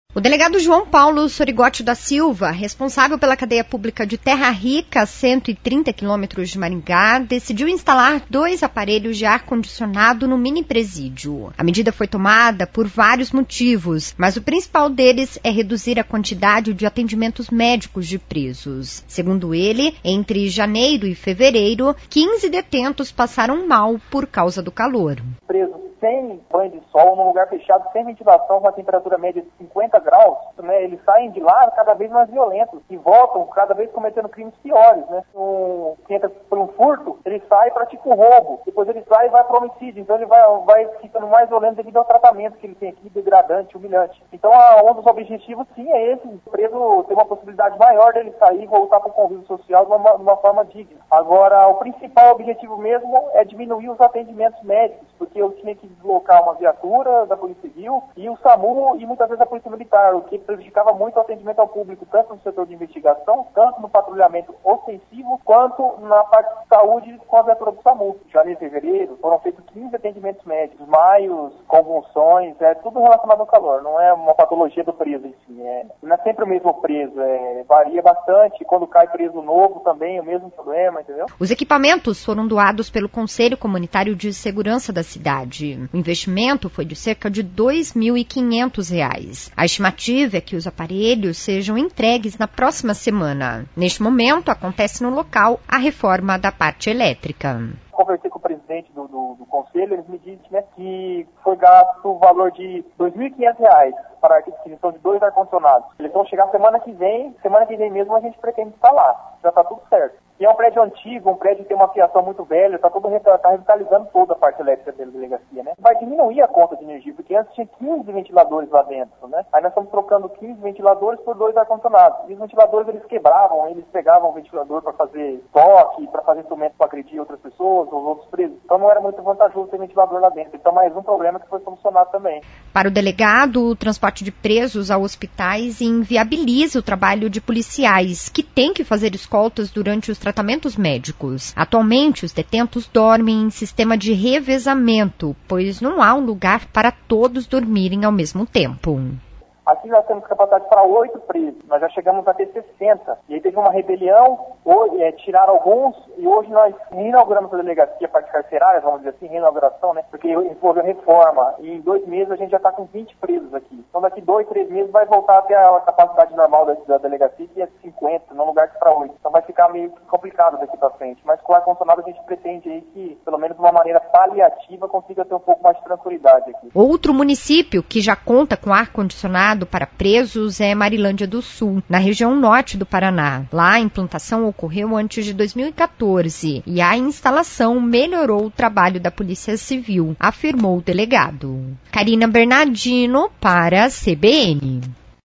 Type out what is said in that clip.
O delegado João Paulo Sorigotti da Silva, responsável pela cadeia pública de Terra Rica, a 130 quilômetros de Maringá, decidiu instalar 2 aparelhos de ar-condicionado no mini-presídio. A medida foi tomada por vários motivos, mas o principal deles é reduzir a quantidade de atendimentos médicos de presos. Segundo ele, entre janeiro e fevereiro, 15 detentos passaram mal por causa do calor. Sem banho de sol, num lugar fechado, sem ventilação, com a temperatura média de 50 graus, né, eles saem de lá cada vez mais violentos e voltam cada vez cometendo crimes piores, né? Quem entra por um furto, ele sai e pratica um roubo, depois ele sai e vai para homicídio, então ele vai ficando mais violento devido ao tratamento que ele tem aqui, degradante, humilhante. Então, um dos objetivos, sim, é esse, o preso ter uma possibilidade maior dele sair e voltar para o convívio social de uma forma digna. Agora, o principal objetivo mesmo é diminuir os atendimentos médicos, porque eu tinha que deslocar uma viatura da Polícia Civil e o SAMU e muitas vezes a Polícia Militar, o que prejudicava muito o atendimento ao público, tanto no setor de investigação, tanto no patrulhamento ostensivo, quanto na parte de saúde com a viatura do SAMU. Em janeiro e fevereiro foram feitos 15 atendimentos médicos, maios, convulsões, tudo relacionado ao calor, não é uma patologia do preso em si, não é sempre o mesmo preso, varia bastante, quando cai preso novo também é o mesmo problema, entendeu? Os equipamentos foram doados pelo Conselho Comunitário de Segurança da cidade. O investimento foi de cerca de R$ 2.500. A estimativa é que os aparelhos sejam entregues na próxima semana. Neste momento, acontece no local a reforma da parte elétrica. Conversei com o presidente do conselho, eles me disseram, né, que foi gasto o valor de R$ 2.500 para a aquisição de 2 ar-condicionados. Eles vão chegar semana que vem mesmo a gente pretende instalar, já está tudo certo. E é um prédio antigo, um prédio que tem uma fiação muito velha, está revitalizando toda a parte elétrica da delegacia, né? Vai diminuir a conta de energia, porque antes tinha 15 ventiladores lá dentro, né? Aí nós estamos trocando 15 ventiladores por 2 ar-condicionados. E os ventiladores eles quebravam, eles pegavam o ventilador para fazer toque, para fazer instrumento para agredir outras pessoas, ou outros presos. Então não era muito vantajoso ter ventilador lá dentro. Então mais um problema que foi solucionado também. Para o delegado, o transporte de presos a hospitais inviabiliza o trabalho de policiais, que têm que fazer escoltas durante os tratamentos médicos. Atualmente, os detentos dormem em sistema de revezamento, pois não há um lugar para todos dormirem ao mesmo tempo. Aqui nós temos capacidade para 8 presos, nós já chegamos a ter 60. E aí teve uma rebelião, tiraram alguns, e hoje nós reinauguramos a delegacia, a parte carcerária, vamos dizer assim, reinauguração, né? Porque envolveu reforma, e em 2 meses a gente já está com 20 presos aqui. Então daqui 2, 3 meses vai voltar até a capacidade normal da delegacia, que é 50, no lugar de para 8. Então vai ficar meio complicado daqui para frente. Mas com o ar-condicionado a gente pretende aí que, pelo menos de uma maneira paliativa, consiga ter um pouco mais de tranquilidade aqui. Outro município que já conta com ar-condicionado para presos é Marilândia do Sul, na região norte do Paraná. Lá a implantação ocorreu antes de 2014 e a instalação melhorou o trabalho da Polícia Civil, afirmou o delegado. Karina Bernardino para a CBN.